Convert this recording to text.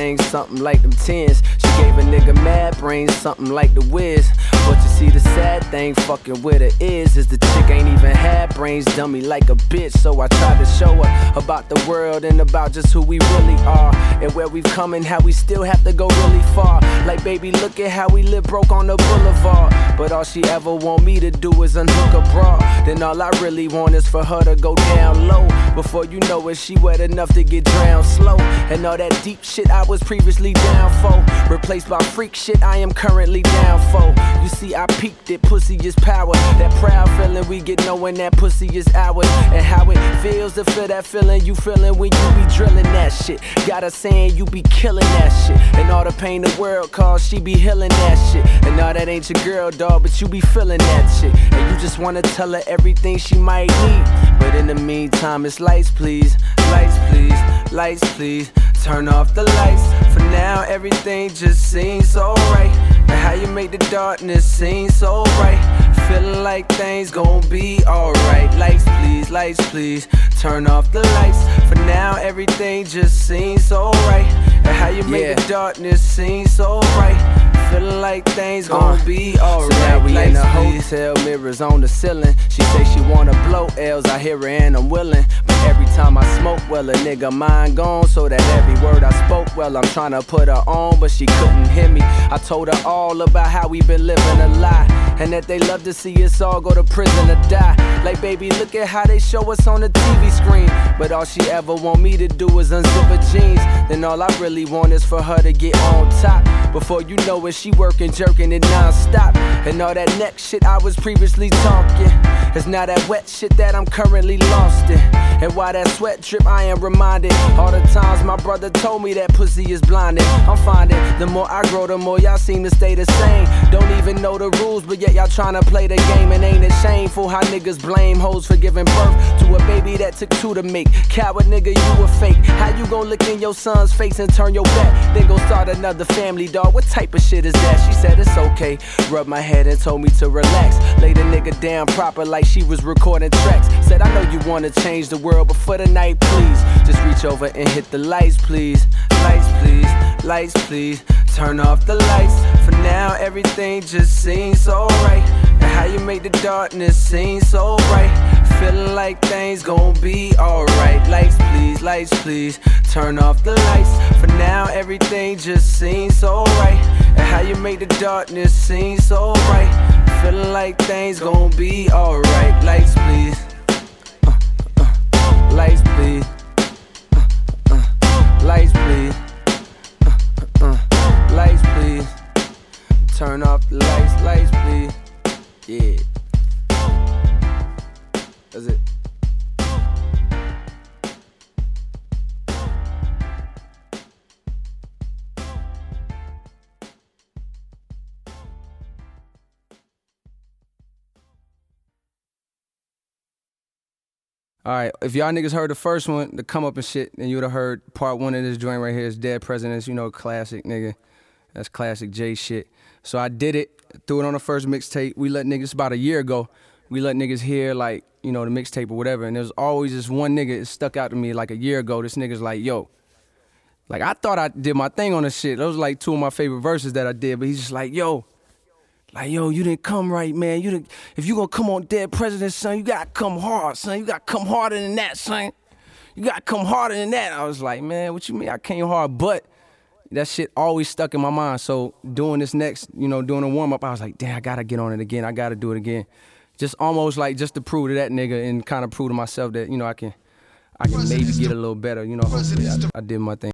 things, something like them tens. She gave a nigga mad brains, something like the Wiz. But you see the sad thing fucking with her is the chick ain't even had brains, dummy like a bitch. So I tried to show her about the world and about just who we really are, and where we've come and how we still have to go really far. Like, baby, look at how we live broke on the boulevard. But all she ever want me to do is unhook a bra. Then all I really want is for her to go down low. Before you know it, she wet enough to get drowned slow. And all that deep shit I was previously down for, replaced by freak shit I am currently down for. You see, I peaked it, pussy is power. That proud feeling we get knowing that pussy is ours. And how it feels to feel that feeling you feeling when you be drilling that shit. Got her saying you be killing that shit, and all the pain the world cause, she be healing that shit. And all that ain't your girl, dog, but you be feeling that shit. And you just wanna tell her everything she might need. But in the meantime, it's lights please, lights please, lights please. Turn off the lights. For now, everything just seems so right. And how you make the darkness seem so bright. Feeling like things gon' be alright. Lights please, turn off the lights. For now, everything just seems so right. And how you make the darkness seem so bright. Feeling like things gon' be alright. So now we in the hotel, mirrors on the ceiling. She say she wanna blow L's, I hear her and I'm willing. But every time I smoke, well, a nigga mind gone. So that every word I spoke, well, I'm tryna put her on, but she couldn't hear me. I told her all about how we been living a lie, and that they love to see us all go to prison or die. Like, baby, look at how they show us on the TV screen. But all she ever want me to do is unzip her jeans. Then all I really want is for her to get on top. Before you know it, she working, jerking it non-stop. And all that neck shit I was previously talking is now that wet shit that I'm currently lost in. And while that sweat drip, I am reminded all the times my brother told me that pussy is blinded. I'm finding the more I grow, the more y'all seem to stay the same. Don't even know the rules, but yet y'all tryna play the game. And ain't it shameful how niggas blame hoes for giving birth to a baby that took two to make? Coward nigga, you a fake. How you gon' look in your son's face and turn your back, then go start another family, dog? What type of shit is that? She said it's okay, rubbed my head and told me to relax. Laid a nigga down proper like she was recording tracks. Said, I know you wanna change the world, but for the night, please, just reach over and hit the lights, please. Lights, please, lights, please. Turn off the lights. For now, everything just seems so right. And how you make the darkness seem so bright. Feeling like things gon' be alright. Lights please, turn off the lights. For now, everything just seems so right. And how you make the darkness seem so bright. Feeling like things gon' be alright. Lights please, lights please, lights please, lights please. Turn off the lights, lights please. Yeah. That's it. Alright, if y'all niggas heard the first one, the come up and shit, then you would've heard part one of this joint right here is Dead Presidents, you know, classic nigga. That's classic J shit. So I did it, threw it on the first mixtape. We let niggas, about a year ago, we let niggas hear, like, you know, the mixtape or whatever. And there was always this one nigga that stuck out to me like a year ago. This nigga's like, yo, like, I thought I did my thing on this shit. Those was like two of my favorite verses that I did. But he's just like, yo, you didn't come right, man. If you gonna come on Dead Presidents, son, you gotta come hard, son. You gotta come harder than that, son. You gotta come harder than that. I was like, man, what you mean I came hard? But that shit always stuck in my mind. So doing this next, you know, doing a warm-up, I was like, damn, I gotta get on it again. I gotta do it again. Just almost like just to prove to that nigga and kind of prove to myself that, you know, I can maybe get a little better. You know, hopefully I did my thing.